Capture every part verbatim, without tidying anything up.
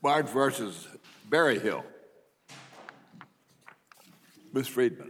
Barge versus Berryhill. Miz Friedman.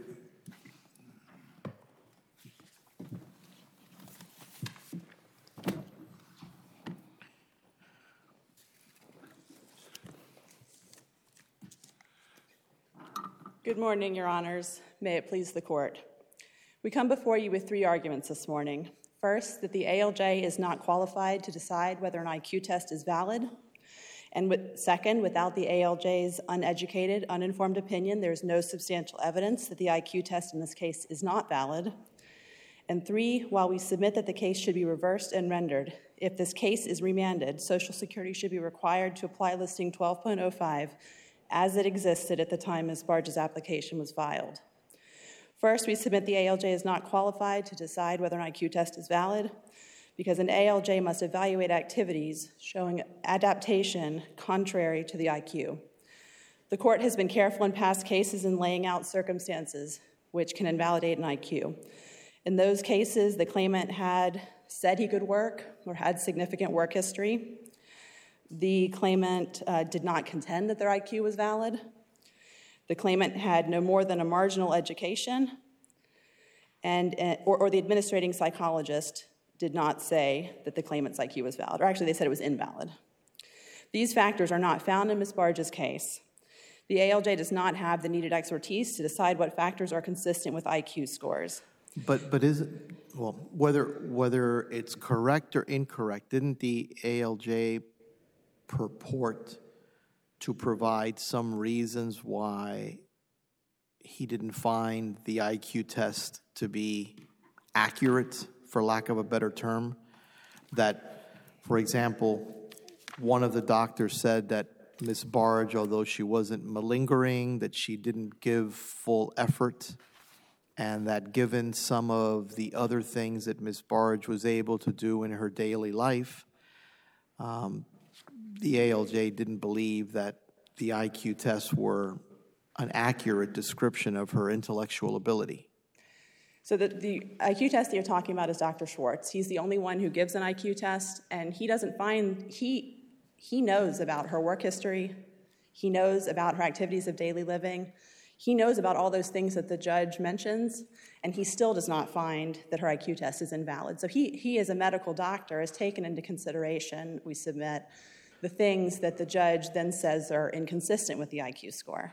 Good morning, Your Honors. May it please the Court. We come before you with three arguments this morning. First, that the A L J is not qualified to decide whether an I Q test is valid. And with, second, without the A L J's uneducated, uninformed opinion, there is no substantial evidence that the I Q test in this case is not valid. And three, while we submit that the case should be reversed and rendered, if this case is remanded, Social Security should be required to apply Listing twelve point oh five as it existed at the time Miz Barge's application was filed. First, we submit the A L J is not qualified to decide whether an I Q test is valid because an A L J must evaluate activities showing adaptation contrary to the I Q. The Court has been careful in past cases in laying out circumstances which can invalidate an I Q. In those cases, the claimant had said he could work or had significant work history. The claimant uh, did not contend that their I Q was valid. The claimant had no more than a marginal education, and uh, or, or the administrating psychologist did not say that the claimant's I Q was valid, or actually they said it was invalid. These factors are not found in Miz Barge's case. The A L J does not have the needed expertise to decide what factors are consistent with I Q scores. But but is it, well, whether whether it's correct or incorrect, didn't the A L J purport to provide some reasons why he didn't find the I Q test to be accurate, for lack of a better term? That, for example, one of the doctors said that Miz Barge, although she wasn't malingering, that she didn't give full effort, and that given some of the other things that Miz Barge was able to do in her daily life, um, the A L J didn't believe that the I Q tests were an accurate description of her intellectual ability. So the, the I Q test that you're talking about is Doctor Schwartz. He's the only one who gives an I Q test, and he doesn't find, he, he knows about her work history. He knows about her activities of daily living. He knows about all those things that the judge mentions, and he still does not find that her I Q test is invalid. So he, he as a medical doctor, has taken into consideration, we submit, the things that the judge then says are inconsistent with the I Q score.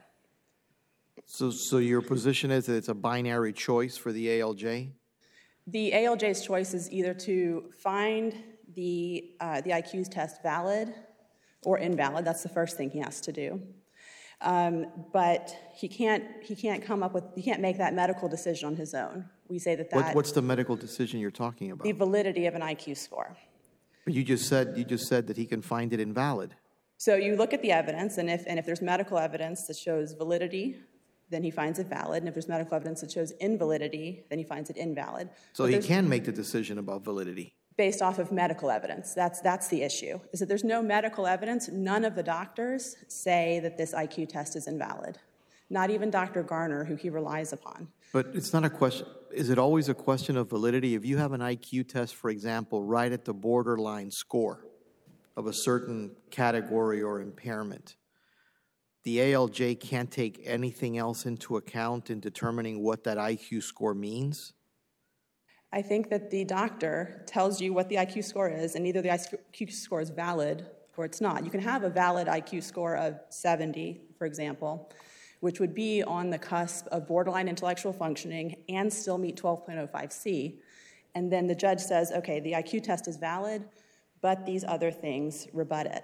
So, so your position is that it's a binary choice for the A L J? The A L J's choice is either to find the, uh, the I Q test valid or invalid. That's the first thing he has to do. Um, but he can't, he can't come up with, he can't make that medical decision on his own. We say that that... What, what's the medical decision you're talking about? The validity of an I Q score. But you just said, you just said that he can find it invalid. So you look at the evidence, and if, and if there's medical evidence that shows validity, then he finds it valid. And if there's medical evidence that shows invalidity, then he finds it invalid. So he can make the decision about validity? Based off of medical evidence. That's, that's the issue, is that there's no medical evidence. None of the doctors say that this I Q test is invalid. Not even Doctor Garner, who he relies upon. But it's not a question, is it always a question of validity? If you have an I Q test, for example, right at the borderline score of a certain category or impairment, the A L J can't take anything else into account in determining what that I Q score means? I think that the doctor tells you what the I Q score is, and either the I Q score is valid or it's not. You can have a valid I Q score of seventy, for example, which would be on the cusp of borderline intellectual functioning and still meet twelve point oh five C. And then the judge says, okay, the I Q test is valid, but these other things rebut it.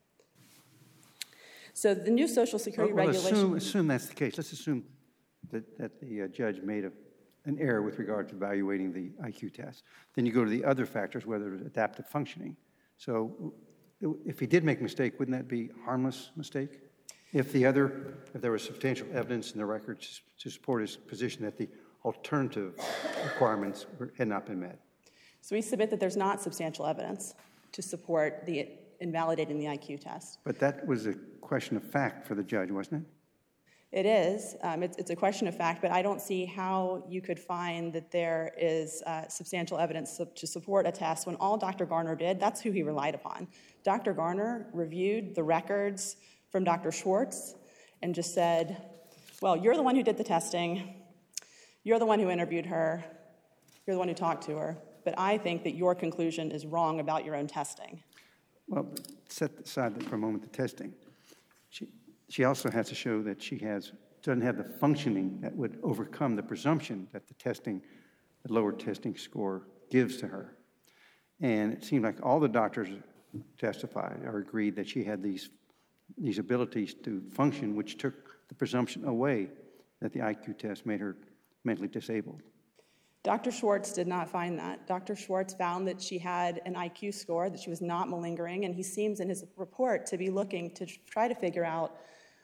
So the new Social Security well, well, regulation... Assume, assume that's the case. Let's assume that, that the uh, judge made a, an error with regard to evaluating the I Q test. Then you go to the other factors, whether it's adaptive functioning. So if he did make a mistake, wouldn't that be a harmless mistake? If the other, if there was substantial evidence in the records to support his position that the alternative requirements were, had not been met. So we submit that there's not substantial evidence to support the invalidating the I Q test. But that was a question of fact for the judge, wasn't it? It is. Um, it's, it's a question of fact, but I don't see how you could find that there is uh, substantial evidence to, to support a test when all Doctor Garner did, that's who he relied upon. Doctor Garner reviewed the records from Doctor Schwartz and just said, well, you're the one who did the testing, you're the one who interviewed her, you're the one who talked to her, but I think that your conclusion is wrong about your own testing. Well, set aside for a moment the testing. She, she also has to show that she has doesn't have the functioning that would overcome the presumption that the testing, the lower testing score gives to her. And it seemed like all the doctors testified or agreed that she had these, these abilities to function, which took the presumption away that the I Q test made her mentally disabled. Doctor Schwartz did not find that. Doctor Schwartz found that she had an I Q score, that she was not malingering, and he seems in his report to be looking to try to figure out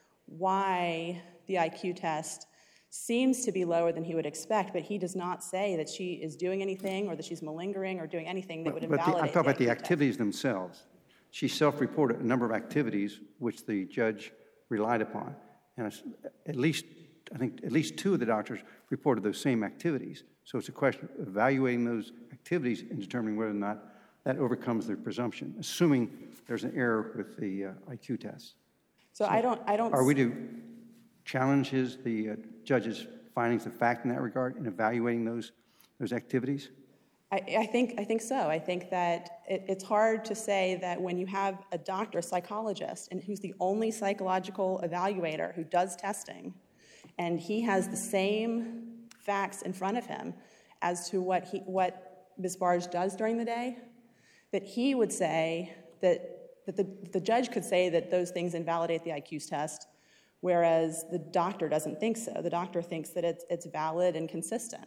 why the I Q test seems to be lower than he would expect, but he does not say that she is doing anything or that she's malingering or doing anything that would But invalidate the, I'm talking about the I Q test. activities themselves. She self-reported a number of activities which the judge relied upon. And it's at least, I think at least two of the doctors reported those same activities. So it's a question of evaluating those activities and determining whether or not that overcomes their presumption, assuming there's an error with the uh, I Q test. So, so I don't, I don't. Are we to challenge his, the uh, judge's findings of fact in that regard in evaluating those those activities? I, I think, I think so. I think that it, it's hard to say that when you have a doctor, a psychologist, and who's the only psychological evaluator who does testing, and he has the same facts in front of him as to what he, what Miz Barge does during the day, that he would say that, that the, the judge could say that those things invalidate the I Q test, whereas the doctor doesn't think so. The doctor thinks that it's, it's valid and consistent.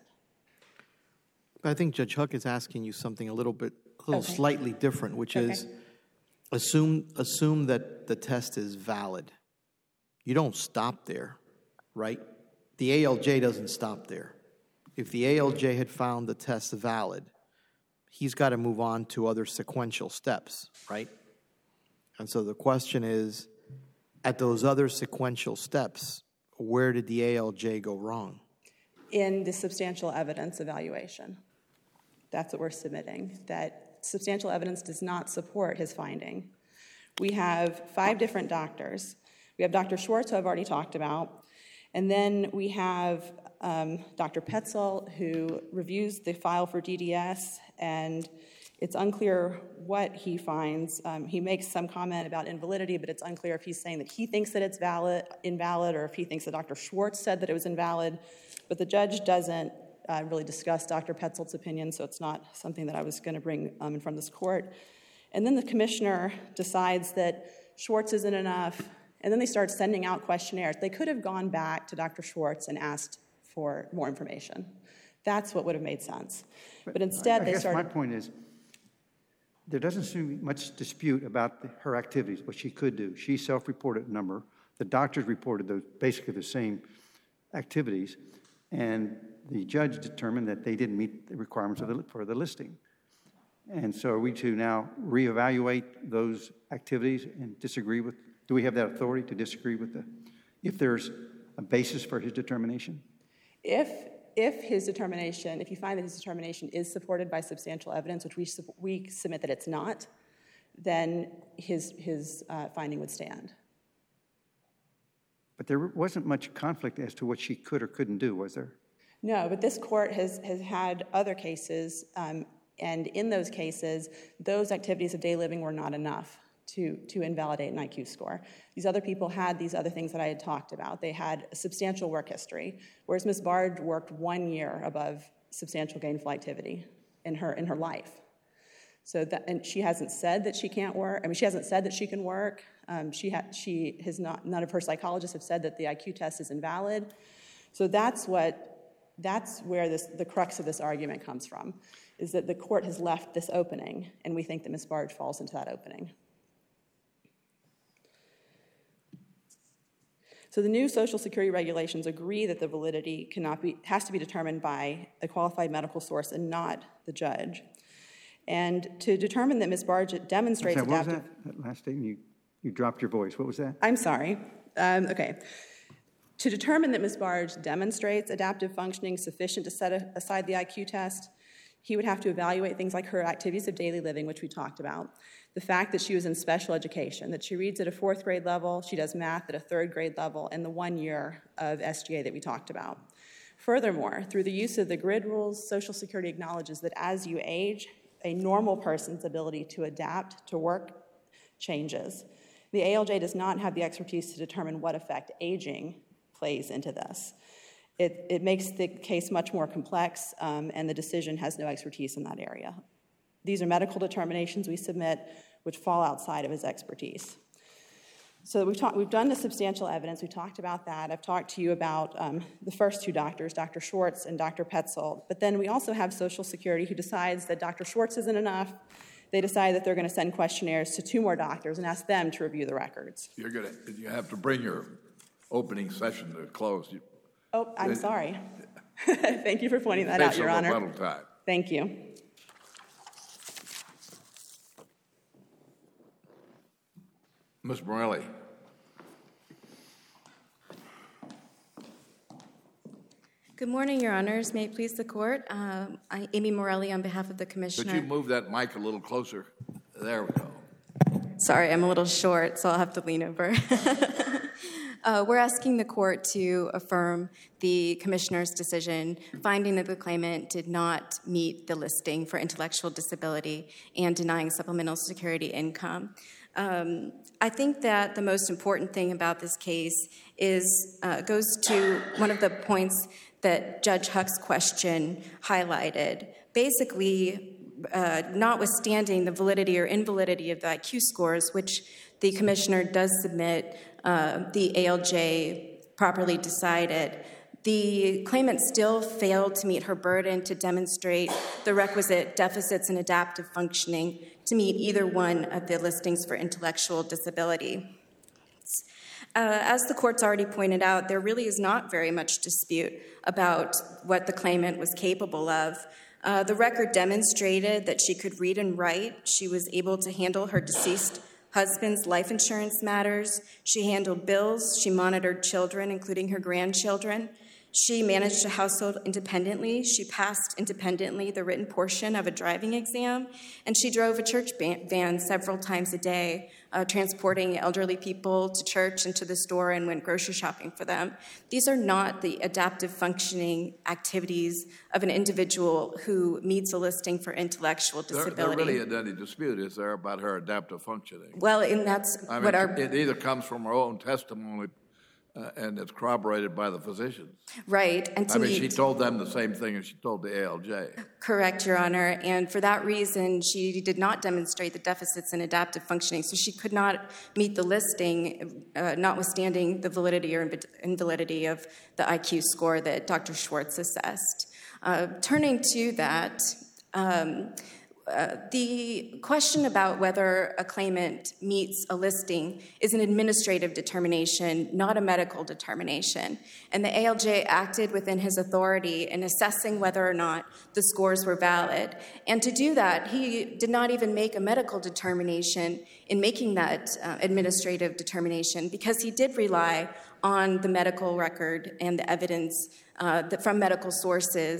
But I think Judge Huck is asking you something a little bit, a little Okay. slightly different, which Okay. is assume assume that the test is valid. You don't stop there, right? The A L J doesn't stop there. If the A L J had found the test valid, he's got to move on to other sequential steps, right? And so the question is, at those other sequential steps, where did the A L J go wrong? In the substantial evidence evaluation. That's what we're submitting, that substantial evidence does not support his finding. We have five different doctors. We have Doctor Schwartz, who I've already talked about, and then we have um, Doctor Petzold, who reviews the file for D D S, and it's unclear what he finds. Um, he makes some comment about invalidity, but it's unclear if he's saying that he thinks that it's valid, invalid, or if he thinks that Doctor Schwartz said that it was invalid. But the judge doesn't uh, really discuss Doctor Petzold's opinion, so it's not something that I was going to bring um, in front of this court. And then the commissioner decides that Schwartz isn't enough, and then they start sending out questionnaires. They could have gone back to Doctor Schwartz and asked for more information. That's what would have made sense. But, but instead, I, I they guess started. My point is, there doesn't seem to be much dispute about the, her activities, what she could do. She self-reported a number. The doctors reported those, basically the same activities, and the judge determined that they didn't meet the requirements of the, for the listing. And so are we to now reevaluate those activities and disagree with, do we have that authority to disagree with the, if there's a basis for his determination? If, if his determination, if you find that his determination is supported by substantial evidence, which we, we submit that it's not, then his, his uh, finding would stand. But there wasn't much conflict as to what she could or couldn't do, was there? No, but this court has, has had other cases, um, and in those cases, those activities of day living were not enough to, to invalidate an I Q score. These other people had these other things that I had talked about. They had a substantial work history, whereas Miz Barge worked one year above substantial gainful activity in her, in her life. So that, and she hasn't said that she can't work. I mean, she hasn't said that she can work. Um, she ha, she has not. None of her psychologists have said that the I Q test is invalid. So that's what. That's where this, the crux of this argument comes from, is that the court has left this opening, and we think that Miz Barge falls into that opening. So the new Social Security regulations agree that the validity cannot be has to be determined by a qualified medical source and not the judge. And to determine that Miz Barge demonstrates Sorry, what adaptive... was that? That last statement, you, you dropped your voice. What was that? I'm sorry. Um, okay. To determine that Miz Barge demonstrates adaptive functioning sufficient to set a, aside the I Q test, he would have to evaluate things like her activities of daily living, which we talked about, the fact that she was in special education, that she reads at a fourth grade level, she does math at a third grade level, and the one year of S G A that we talked about. Furthermore, through the use of the grid rules, Social Security acknowledges that as you age, a normal person's ability to adapt to work changes. The A L J does not have the expertise to determine what effect aging plays into this. It, it makes the case much more complex, um, and the decision has no expertise in that area. These are medical determinations we submit which fall outside of his expertise. So we've, talk, we've done the substantial evidence. We talked about that. I've talked to you about um, the first two doctors, Doctor Schwartz and Doctor Petzold. But then we also have Social Security, who decides that Doctor Schwartz isn't enough. They decide that they're going to send questionnaires to two more doctors and ask them to review the records. You're going to, you have to bring your opening session to a close. You, oh, I'm it, sorry. Thank you for pointing that out, Your Honor. Time. Thank you. Miz Morelli. Good morning, Your Honors. May it please the Court. Uh, I'm Amy Morelli on behalf of the Commissioner. Could you move that mic a little closer? There we go. Sorry, I'm a little short, so I'll have to lean over. uh, we're asking the Court to affirm the Commissioner's decision, finding that the claimant did not meet the listing for intellectual disability and denying supplemental security income. Um, I think that the most important thing about this case is uh, goes to one of the points that Judge Huck's question highlighted. Basically, uh, notwithstanding the validity or invalidity of the I Q scores, which the Commissioner does submit, uh, the A L J properly decided, the claimant still failed to meet her burden to demonstrate the requisite deficits in adaptive functioning to meet either one of the listings for intellectual disability. Uh, as the Court's already pointed out, there really is not very much dispute about what the claimant was capable of. Uh, the record demonstrated that she could read and write. She was able to handle her deceased husband's life insurance matters. She handled bills. She monitored children, including her grandchildren. She managed a household independently. She passed independently the written portion of a driving exam, and she drove a church van several times a day, uh, transporting elderly people to church and to the store and went grocery shopping for them. These are not the adaptive functioning activities of an individual who meets a listing for intellectual disability. There, there really isn't any dispute, is there, about her adaptive functioning? Well, and that's I mean, what our... It either comes from her own testimony Uh, and it's corroborated by the physicians. Right. And to I mean, meet, she told them the same thing as she told the A L J. Correct, Your Honor. And for that reason, she did not demonstrate the deficits in adaptive functioning, so she could not meet the listing, uh, notwithstanding the validity or invalidity of the I Q score that Doctor Schwartz assessed. Uh, turning to that, um, Uh, the question about whether a claimant meets a listing is an administrative determination, not a medical determination. And the A L J acted within his authority in assessing whether or not the scores were valid. And to do that, he did not even make a medical determination in making that uh, administrative determination, because he did rely on the medical record and the evidence uh, that from medical sources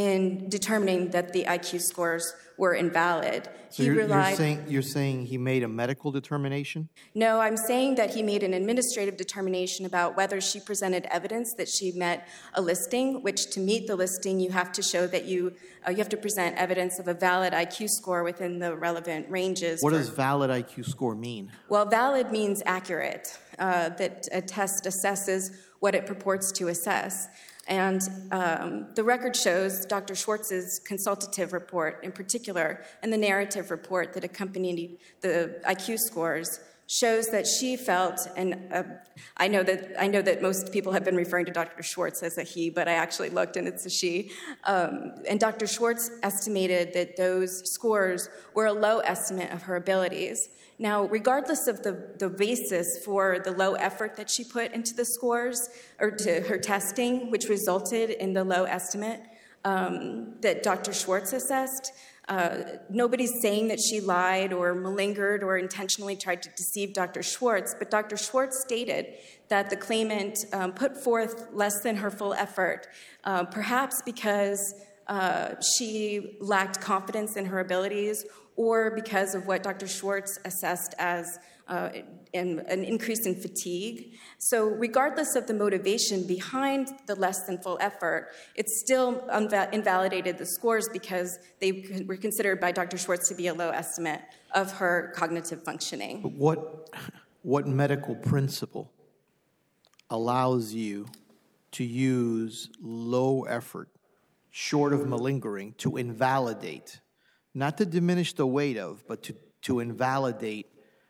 in determining that the I Q scores were invalid. So he you're, relied, you're, saying, you're saying he made a medical determination? No, I'm saying that he made an administrative determination about whether she presented evidence that she met a listing, which to meet the listing, you have to show that you, uh, you have to present evidence of a valid I Q score within the relevant ranges. What for, does valid I Q score mean? Well, valid means accurate, uh, that a test assesses what it purports to assess. And um, the record shows Doctor Schwartz's consultative report in particular, and the narrative report that accompanied the I Q scores, shows that she felt, and uh, I know that I know that most people have been referring to Doctor Schwartz as a he, but I actually looked and it's a she. Um, and Doctor Schwartz estimated that those scores were a low estimate of her abilities. Now, regardless of the, the basis for the low effort that she put into the scores or to her testing, which resulted in the low estimate um, that Doctor Schwartz assessed, Uh, nobody's saying that she lied or malingered or intentionally tried to deceive Doctor Schwartz, but Doctor Schwartz stated that the claimant um, put forth less than her full effort, uh, perhaps because uh, she lacked confidence in her abilities or because of what Doctor Schwartz assessed as uh, an, an increase in fatigue. So regardless of the motivation behind the less than full effort, it still unva- invalidated the scores because they were considered by Doctor Schwartz to be a low estimate of her cognitive functioning. But what, what medical principle allows you to use low effort, short of malingering, to invalidate, not to diminish the weight of, but to, to invalidate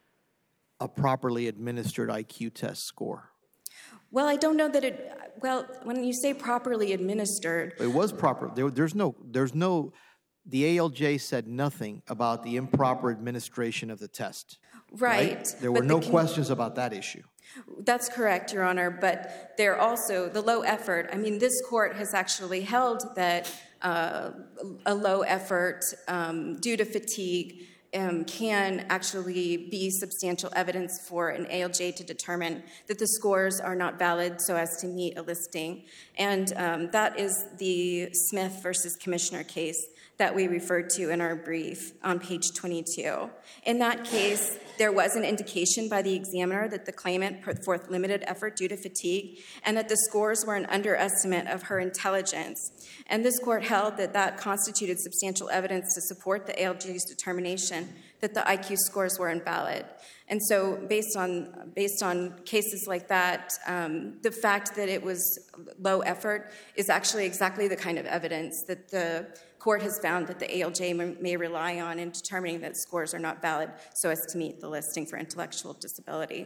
a properly administered I Q test score? Well, I don't know that it, well, when you say properly administered. It was proper. There, there's no, there's no, the A L J said nothing about the improper administration of the test. Right. right? There were but no the, questions about that issue. That's correct, Your Honor, but there also, the low effort, I mean, this court has actually held that uh, a low effort um, due to fatigue Um, can actually be substantial evidence for an A L J to determine that the scores are not valid so as to meet a listing. And um, that is the Smith versus Commissioner case that we referred to in our brief on page twenty-two. In that case, there was an indication by the examiner that the claimant put forth limited effort due to fatigue and that the scores were an underestimate of her intelligence. And this court held that that constituted substantial evidence to support the A L J's determination that the I Q scores were invalid. And so based on, based on cases like that, um, the fact that it was low effort is actually exactly the kind of evidence that the court has found that the A L J may, may rely on in determining that scores are not valid so as to meet the listing for intellectual disability.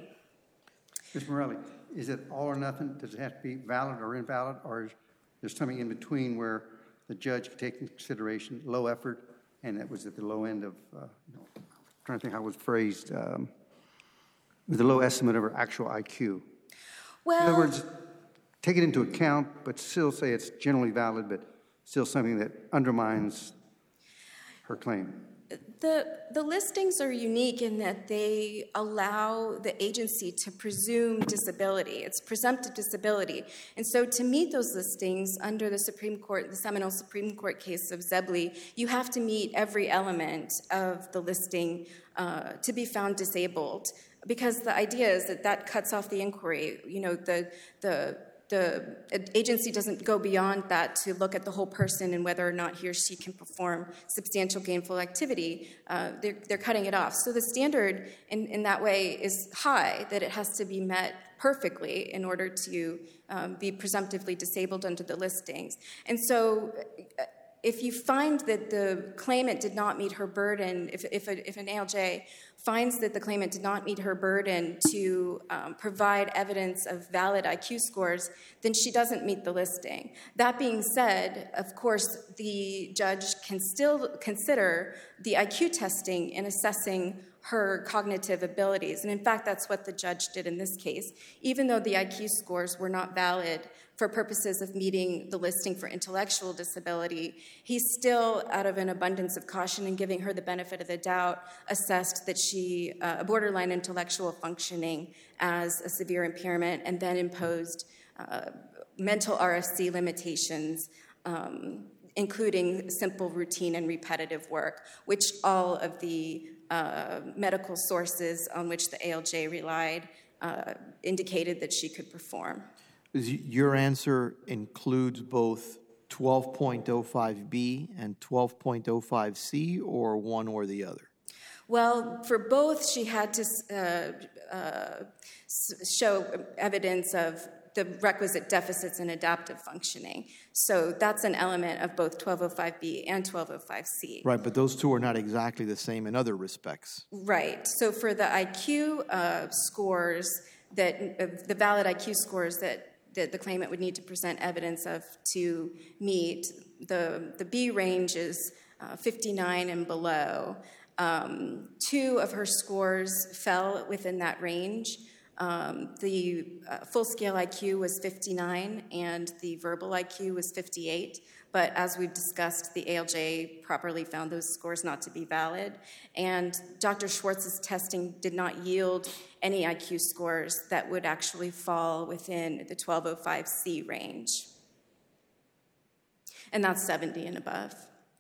Miz Morelli, is it all or nothing? Does it have to be valid or invalid, or is there something in between where the judge could take into consideration low effort, and it was at the low end of, uh, you know, I'm trying to think how it was phrased, um, with a low estimate of her actual I Q? Well, in other words, take it into account, but still say it's generally valid, but still something that undermines her claim. The, the listings are unique in that they allow the agency to presume disability. It's presumptive disability. And so to meet those listings under the Supreme Court, the seminal Supreme Court case of Zebley, you have to meet every element of the listing uh, to be found disabled. Because the idea is that that cuts off the inquiry. You know, the, the, the agency doesn't go beyond that to look at the whole person and whether or not he or she can perform substantial gainful activity. Uh, they're, they're cutting it off. So the standard in, in that way is high, that it has to be met perfectly in order to um, be presumptively disabled under the listings. And so if you find that the claimant did not meet her burden, if, if, a, if an A L J finds that the claimant did not meet her burden to um, provide evidence of valid I Q scores, then she doesn't meet the listing. That being said, of course, the judge can still consider the I Q testing in assessing her cognitive abilities. And in fact, that's what the judge did in this case. Even though the I Q scores were not valid for purposes of meeting the listing for intellectual disability, he still, out of an abundance of caution and giving her the benefit of the doubt, assessed that she, uh, a borderline intellectual functioning as a severe impairment, and then imposed uh, mental R F C limitations, um, including simple routine and repetitive work, which all of the uh, medical sources on which the A L J relied uh, indicated that she could perform. Is y- Your answer includes both twelve point oh five B and twelve point oh five C, or one or the other? Well, for both, she had to uh, uh, show evidence of the requisite deficits in adaptive functioning. So that's an element of both twelve oh five B and twelve oh five C. Right, but those two are not exactly the same in other respects. Right. So for the I Q uh, scores, that uh, the valid I Q scores that that the claimant would need to present evidence of to meet, the, the B range is uh, fifty-nine and below. Um, two of her scores fell within that range. Um, the uh, full-scale I Q was fifty-nine, and the verbal I Q was fifty-eight. but as we've discussed, the A L J properly found those scores not to be valid, and Doctor Schwartz's testing did not yield any I Q scores that would actually fall within the twelve oh five C range, and that's seventy and above.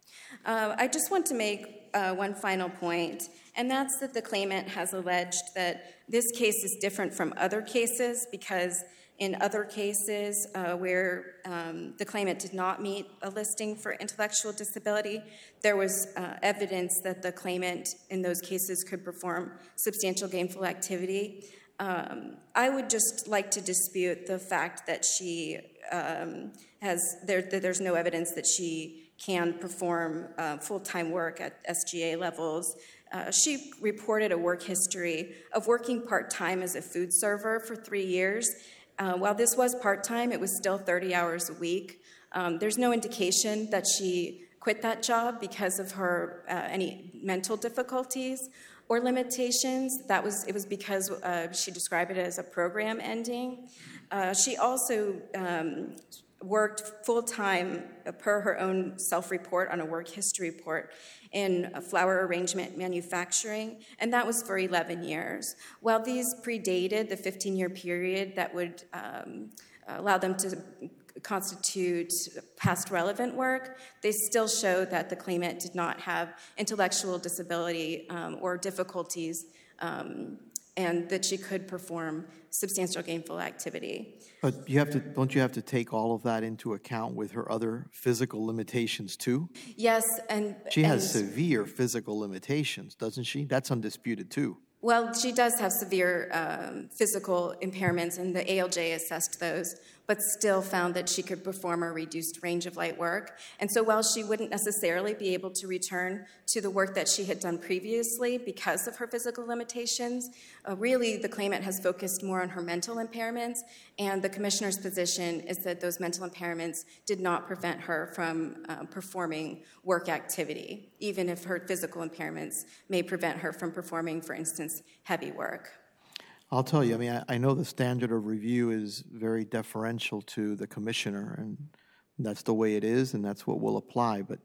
Uh, I just want to make uh, one final point, and that's that the claimant has alleged that this case is different from other cases because in other cases uh, where um, the claimant did not meet a listing for intellectual disability, there was uh, evidence that the claimant in those cases could perform substantial gainful activity. Um, I would just like to dispute the fact that she um, has, there, that there's no evidence that she can perform uh, full-time work at S G A levels. Uh, she reported a work history of working part-time as a food server for three years. Uh, while this was part-time, it was still thirty hours a week. Um, there's no indication that she quit that job because of her uh, any mental difficulties or limitations. That was it was because uh, she described it as a program ending. Uh, she also um, worked full-time per her own self-report on a work history report in flower arrangement manufacturing, and that was for eleven years. While these predated the fifteen-year period that would um, allow them to constitute past relevant work, they still show that the claimant did not have intellectual disability um, or difficulties um, and that she could perform substantial gainful activity. But you have to, don't you have to take all of that into account with her other physical limitations too? Yes, and She has and, severe physical limitations, doesn't she? That's undisputed too. Well, she does have severe um, physical impairments, and the A L J assessed those, but still found that she could perform a reduced range of light work. And so while she wouldn't necessarily be able to return to the work that she had done previously because of her physical limitations, uh, really the claimant has focused more on her mental impairments, and the commissioner's position is that those mental impairments did not prevent her from uh, performing work activity, even if her physical impairments may prevent her from performing, for instance, heavy work. I'll tell you, I mean, I, I know the standard of review is very deferential to the commissioner, and that's the way it is, and that's what will apply. But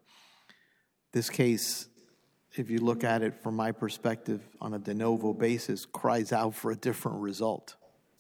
this case, if you look at it from my perspective on a de novo basis, cries out for a different result.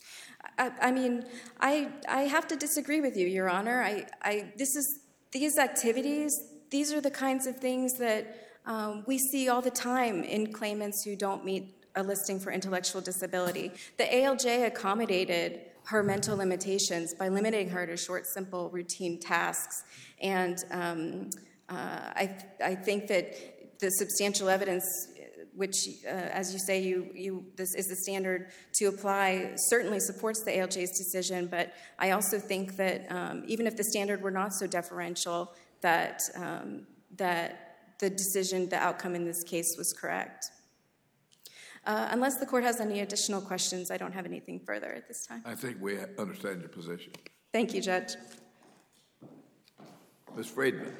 I, I mean, I I have to disagree with you, Your Honor. I, I this is these activities, these are the kinds of things that um, we see all the time in claimants who don't meet a listing for intellectual disability. The A L J accommodated her mental limitations by limiting her to short, simple, routine tasks. And um, uh, I, I think that the substantial evidence, which, uh, as you say, you, you, this is the standard to apply, certainly supports the A L J's decision. But I also think that um, even if the standard were not so deferential, that um, that the decision, the outcome in this case was correct. Uh, unless the court has any additional questions, I don't have anything further at this time. I think we understand your position. Thank you, Judge. Miz Friedman.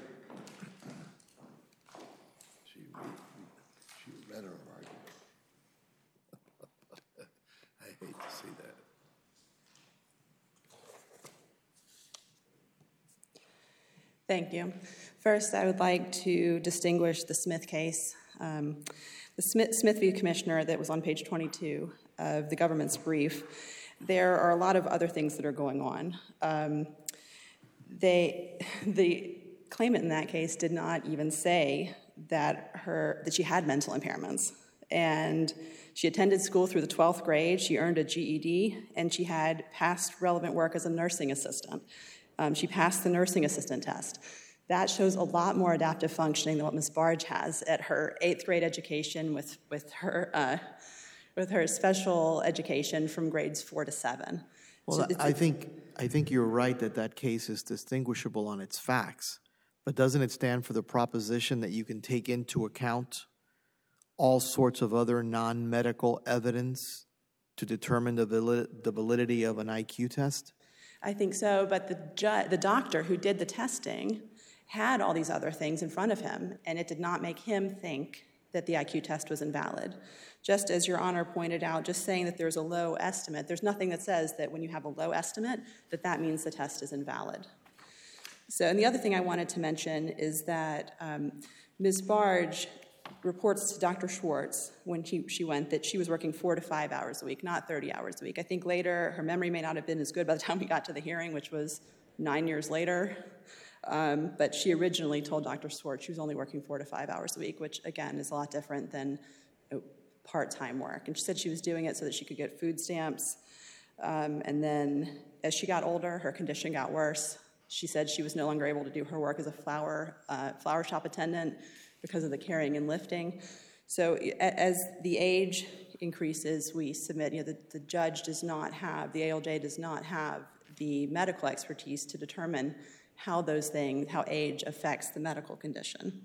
She, she read her argument. I hate to see that. Thank you. First, I would like to distinguish the Smith case. Um, The Smith, Smith v. Commissioner that was on page twenty-two of the government's brief, there are a lot of other things that are going on. Um, they, the claimant in that case did not even say that her that she had mental impairments. And she attended school through the twelfth grade, she earned a G E D, and she had past relevant work as a nursing assistant. Um, she passed the nursing assistant test. That shows a lot more adaptive functioning than what Miz Barge has at her eighth grade education with, with, her, uh, with her special education from grades four to seven. Well, So it's- I think, I think you're right that that case is distinguishable on its facts, but doesn't it stand for the proposition that you can take into account all sorts of other non-medical evidence to determine the, valid, the validity of an I Q test? I think so, but the, ju- the doctor who did the testing had all these other things in front of him, and it did not make him think that the I Q test was invalid. Just as Your Honor pointed out, just saying that there's a low estimate, there's nothing that says that when you have a low estimate, that that means the test is invalid. So, and the other thing I wanted to mention is that um, Miz Barge reports to Doctor Schwartz when she, she went that she was working four to five hours a week, not thirty hours a week. I think later her memory may not have been as good by the time we got to the hearing, which was nine years later. Um, but she originally told Doctor Schwartz she was only working four to five hours a week, which again is a lot different than you know, part-time work. And she said she was doing it so that she could get food stamps. Um, and then as she got older, her condition got worse. She said she was no longer able to do her work as a flower, uh, flower shop attendant because of the carrying and lifting. So as the age increases, we submit, you know, the, the judge does not have, the A L J does not have the medical expertise to determine how those things, how age affects the medical condition.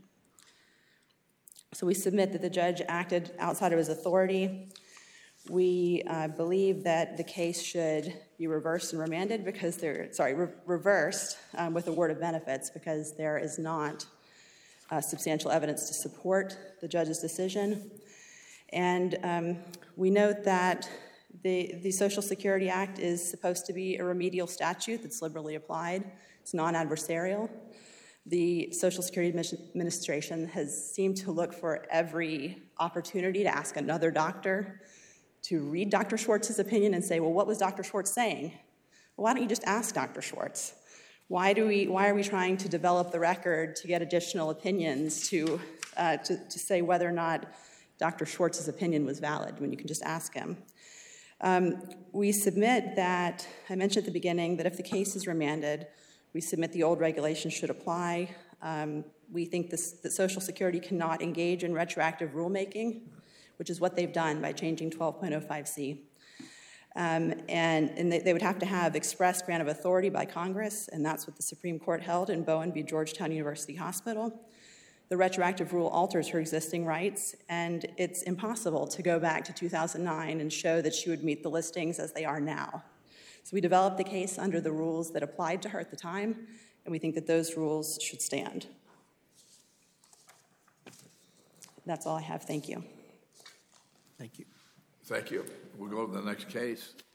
So we submit that the judge acted outside of his authority. We uh, believe that the case should be reversed and remanded because there, sorry, re- reversed um, with award of benefits because there is not uh, substantial evidence to support the judge's decision. And um, we note that the, the Social Security Act is supposed to be a remedial statute that's liberally applied. It's non-adversarial. The Social Security Administration has seemed to look for every opportunity to ask another doctor to read Doctor Schwartz's opinion and say, well, what was Doctor Schwartz saying? Well, why don't you just ask Doctor Schwartz? Why do we? Why are we trying to develop the record to get additional opinions to, uh, to, to say whether or not Doctor Schwartz's opinion was valid when you can just ask him? Um, we submit that, I mentioned at the beginning, that if the case is remanded, we submit the old regulations should apply. Um, we think this, that Social Security cannot engage in retroactive rulemaking, which is what they've done by changing twelve point oh five C. Um, and and they, they would have to have express grant of authority by Congress, and that's what the Supreme Court held in Bowen v. Georgetown University Hospital. The retroactive rule alters her existing rights, and it's impossible to go back to two thousand nine and show that she would meet the listings as they are now. So we developed the case under the rules that applied to her at the time, and we think that those rules should stand. That's all I have. Thank you. Thank you. Thank you. We'll go to the next case.